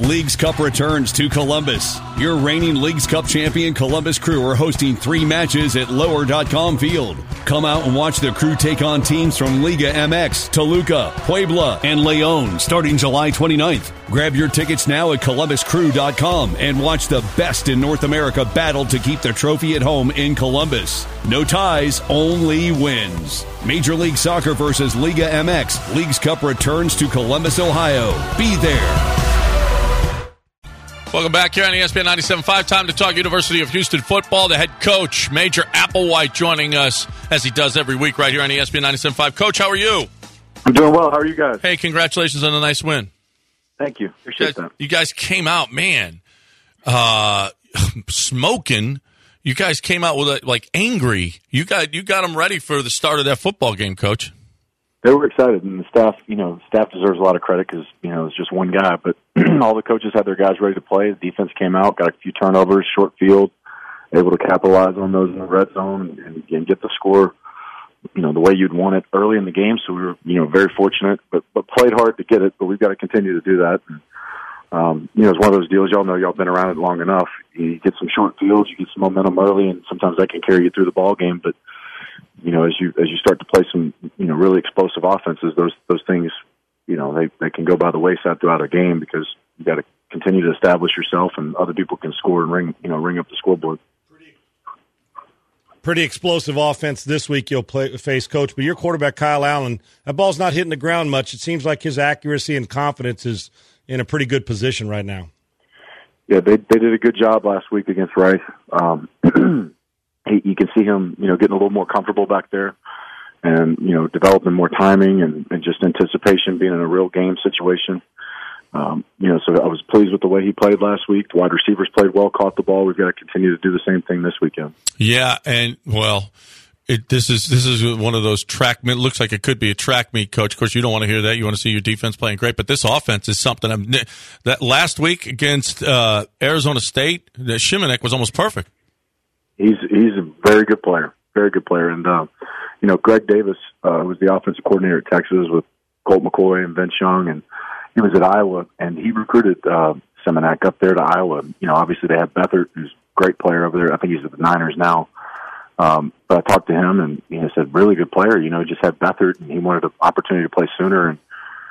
Leagues Cup returns to Columbus. Your reigning Leagues Cup champion Columbus Crew are hosting 3 matches at Lower.com Field. Come out and watch the Crew take on teams from Liga MX, Toluca, Puebla, and Leon starting July 29th. Grab your tickets now at ColumbusCrew.com and watch the best in North America battle to keep the trophy at home in Columbus. No ties, only wins. Major League Soccer versus Liga MX. Leagues Cup returns to Columbus, Ohio. Be there. Welcome back here on ESPN 97.5. Time to talk University of Houston football. The head coach, Major Applewhite, joining us as he does every week right here on ESPN 97.5. Coach, how are you? I'm doing well. How are you guys? Hey, congratulations on a nice win. Thank you. Appreciate that. You guys came out, man, smoking. You guys came out with angry. You got them ready for the start of that football game, Coach. They were excited, and the staff deserves a lot of credit because, it's just one guy. But all the coaches had their guys ready to play. The defense came out, got a few turnovers, short field, able to capitalize on those in the red zone and get the score, the way you'd want it early in the game. So we were, very fortunate, but played hard to get it. But we've got to continue to do that. And, it's one of those deals. Y'all know, y'all been around it long enough. You get some short fields, you get some momentum early, and sometimes that can carry you through the ball game. But as you start to play some, really explosive offenses, those things, they can go by the wayside throughout a game because you got to continue to establish yourself, and other people can score and ring up the scoreboard. Pretty explosive offense this week you'll face, Coach. But your quarterback, Kyle Allen, that ball's not hitting the ground much. It seems like his accuracy and confidence is in a pretty good position right now. Yeah, they did a good job last week against Rice. You can see him, getting a little more comfortable back there and, developing more timing and just anticipation, being in a real game situation. So I was pleased with the way he played last week. The wide receivers played well, caught the ball. We've got to continue to do the same thing this weekend. Yeah, and, this is one of those it looks like it could be a track meet, Coach. Of course, you don't want to hear that. You want to see your defense playing great. But this offense is something. That last week against Arizona State, Shimanek was almost perfect. He's a very good player, and Greg Davis was the offensive coordinator at Texas with Colt McCoy and Vince Young, and he was at Iowa, and he recruited Seminac up there to Iowa. Obviously they have Beathard, who's a great player over there. I think he's at the Niners now. But I talked to him, and he said, really good player. Just had Beathard, and he wanted an opportunity to play sooner. And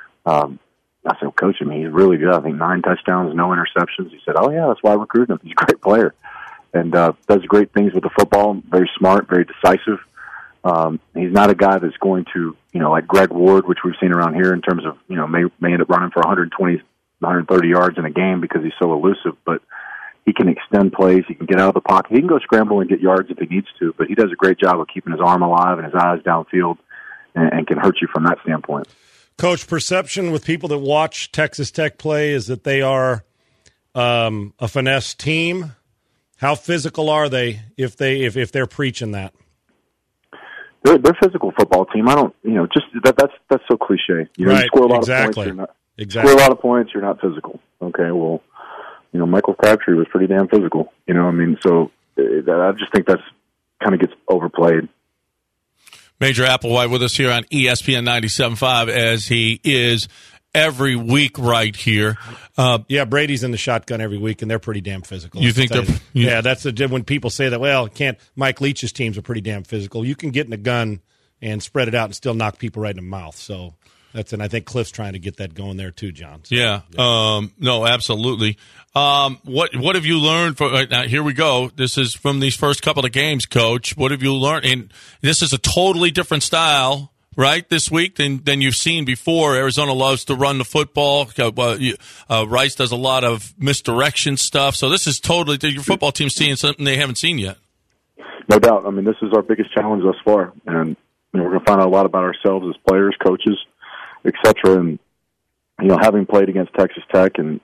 I said, Coach, he's really good. I think 9 touchdowns, no interceptions. He said, oh yeah, that's why I recruited him. He's a great player. And does great things with the football, very smart, very decisive. He's not a guy that's going to, like Greg Ward, which we've seen around here in terms of, may end up running for 120, 130 yards in a game because he's so elusive, but he can extend plays. He can get out of the pocket. He can go scramble and get yards if he needs to, but he does a great job of keeping his arm alive and his eyes downfield and can hurt you from that standpoint. Coach, perception with people that watch Texas Tech play is that they are a finesse team. How physical are they if they're preaching that? They're a physical football team. I don't, that's so cliche. You score a lot of points. Score a lot of points. You're not physical. Okay, well, Michael Crabtree was pretty damn physical. So I just think that's kind of gets overplayed. Major Applewhite with us here on ESPN 97.5 as he is every week right here. Brady's in the shotgun every week, and they're pretty damn physical. You think they're... that's when people say that, Mike Leach's teams are pretty damn physical. You can get in a gun and spread it out and still knock people right in the mouth. So I think Cliff's trying to get that going there too, John. So, no, absolutely. What have you learned from now? Here we go. This is from these first couple of games, Coach. What have you learned? And this is a totally different style, right, this week than you've seen before. Arizona loves to run the football. Rice does a lot of misdirection stuff. So this is totally – your football team's seeing something they haven't seen yet. No doubt. This is our biggest challenge thus far. And we're going to find out a lot about ourselves as players, coaches, et cetera. And, having played against Texas Tech and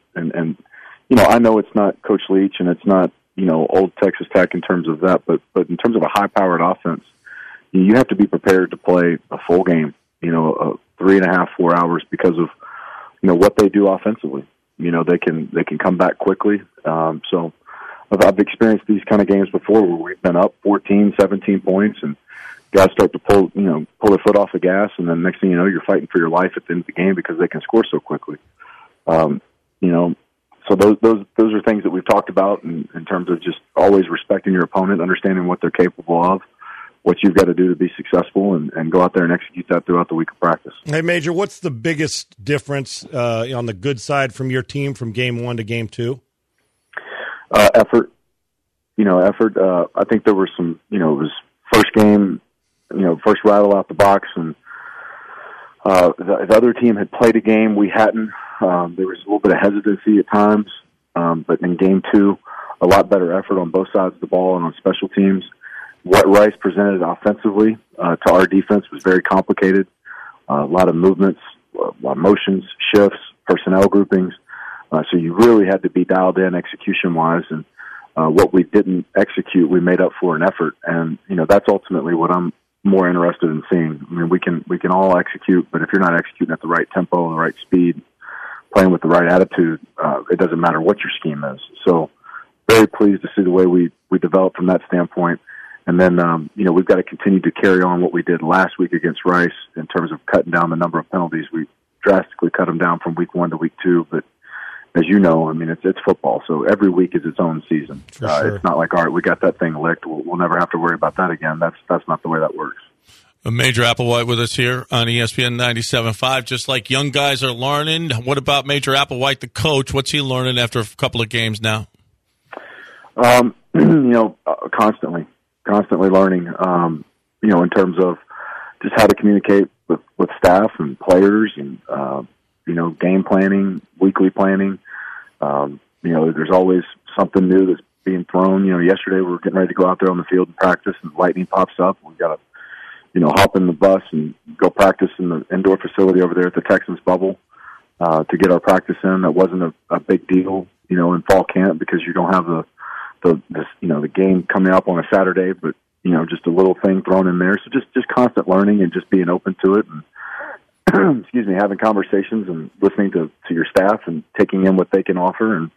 I know it's not Coach Leach and it's not, old Texas Tech in terms of that, but in terms of a high-powered offense, you have to be prepared to play a full game, 3.5, 4 hours because of, what they do offensively. They can come back quickly. So I've experienced these kind of games before where we've been up 14, 17 points and guys start to pull their foot off the gas, and then next thing you know, you're fighting for your life at the end of the game because they can score so quickly. So those are things that we've talked about in terms of just always respecting your opponent, understanding what they're capable of, what you've got to do to be successful, and go out there and execute that throughout the week of practice. Hey, Major, what's the biggest difference on the good side from your team from game 1 to game 2? Effort. Effort. I think there were some, it was first game, first rattle out the box, and the other team had played a game we hadn't. There was a little bit of hesitancy at times, but in game 2, a lot better effort on both sides of the ball and on special teams. What Rice presented offensively to our defense was very complicated. A lot of movements, a lot of motions, shifts, personnel groupings. So you really had to be dialed in execution-wise, and what we didn't execute, we made up for in effort. And that's ultimately what I'm more interested in seeing. I mean, we can all execute, but if you're not executing at the right tempo, the right speed, playing with the right attitude, it doesn't matter what your scheme is. So very pleased to see the way we developed from that standpoint. And then, we've got to continue to carry on what we did last week against Rice in terms of cutting down the number of penalties. We drastically cut them down from week 1 to week 2. But as you know, I mean, it's football. So every week is its own season. Sure. It's not like, all right, we got that thing licked. We'll never have to worry about that again. That's not the way that works. Major Applewhite with us here on ESPN 97.5. Just like young guys are learning, what about Major Applewhite, the coach? What's he learning after a couple of games now? Constantly learning, in terms of just how to communicate with staff and players and, game planning, weekly planning. There's always something new that's being thrown. Yesterday we were getting ready to go out there on the field and practice, and lightning pops up. We got to, hop in the bus and go practice in the indoor facility over there at the Texans bubble to get our practice in. That wasn't a big deal, in fall camp because you don't have the game coming up on a Saturday, but just a little thing thrown in there. So just constant learning and just being open to it, and having conversations and listening to your staff and taking in what they can offer, and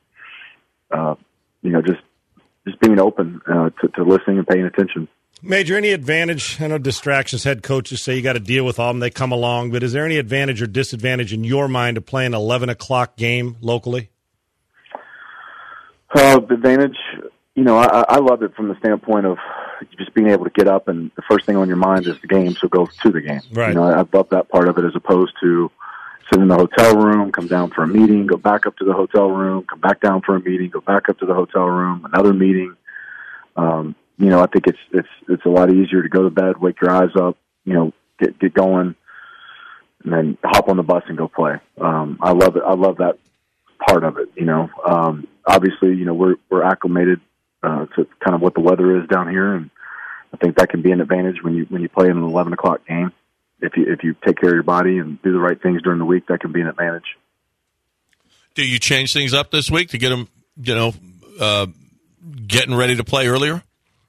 just being open to listening and paying attention. Major, any advantage? I know distractions, head coaches say you got to deal with all of them. They come along, but is there any advantage or disadvantage in your mind of playing an 11 o'clock game locally? The advantage, I love it from the standpoint of just being able to get up and the first thing on your mind is the game, so go to the game. Right. I love that part of it as opposed to sitting in the hotel room, come down for a meeting, go back up to the hotel room, come back down for a meeting, go back up to the hotel room, another meeting. I think it's a lot easier to go to bed, wake your eyes up, get going, and then hop on the bus and go play. I love it. I love that part of it. Obviously, we're acclimated to kind of what the weather is down here, and I think that can be an advantage when you play in an 11 o'clock game. If you take care of your body and do the right things during the week, that can be an advantage. Do you change things up this week to get them, getting ready to play earlier?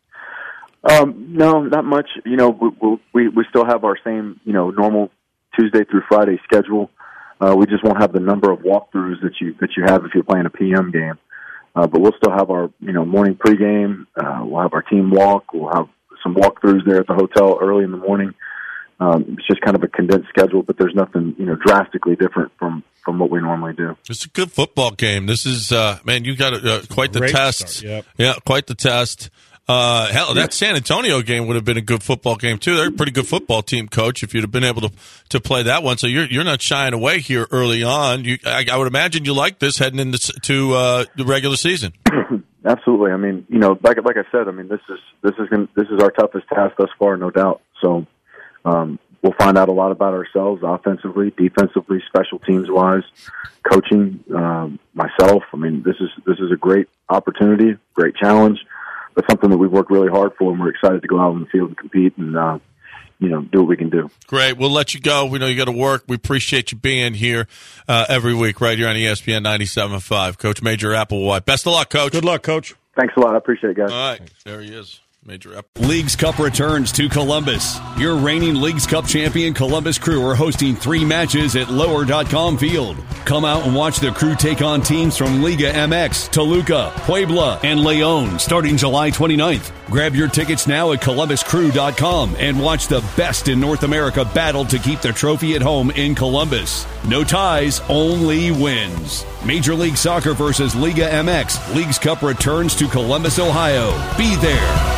No, not much. We still have our same, normal Tuesday through Friday schedule. We just won't have the number of walkthroughs that you have if you're playing a PM game. But we'll still have our, morning pregame. We'll have our team walk. We'll have some walkthroughs there at the hotel early in the morning. It's just kind of a condensed schedule, but there's nothing, drastically different from what we normally do. It's a good football game. This is, man, you got quite the Great test. Start, yep. Yeah, quite the test. That San Antonio game would have been a good football game too. They're a pretty good football team, Coach. If you'd have been able to play that one, so you're not shying away here early on. I would imagine you like this heading into the regular season. Absolutely. I mean, like I said, I mean this is our toughest task thus far, no doubt. So we'll find out a lot about ourselves, offensively, defensively, special teams wise, coaching, myself. I mean, this is a great opportunity, great challenge. But something that we've worked really hard for, and we're excited to go out on the field and compete and, do what we can do. Great. We'll let you go. We know you got to work. We appreciate you being here every week right here on ESPN 97.5. Coach Major Applewhite. Best of luck, Coach. Good luck, Coach. Thanks a lot. I appreciate it, guys. All right. Thanks. There he is. Major up. Leagues Cup returns to Columbus. Your reigning Leagues Cup champion Columbus Crew are hosting 3 matches at Lower.com Field. Come out and watch the Crew take on teams from Liga MX, Toluca, Puebla, and Leon starting July 29th. Grab your tickets now at ColumbusCrew.com and watch the best in North America battle to keep the trophy at home in Columbus. No ties, only wins. Major League Soccer versus Liga MX. Leagues Cup returns to Columbus, Ohio. Be there.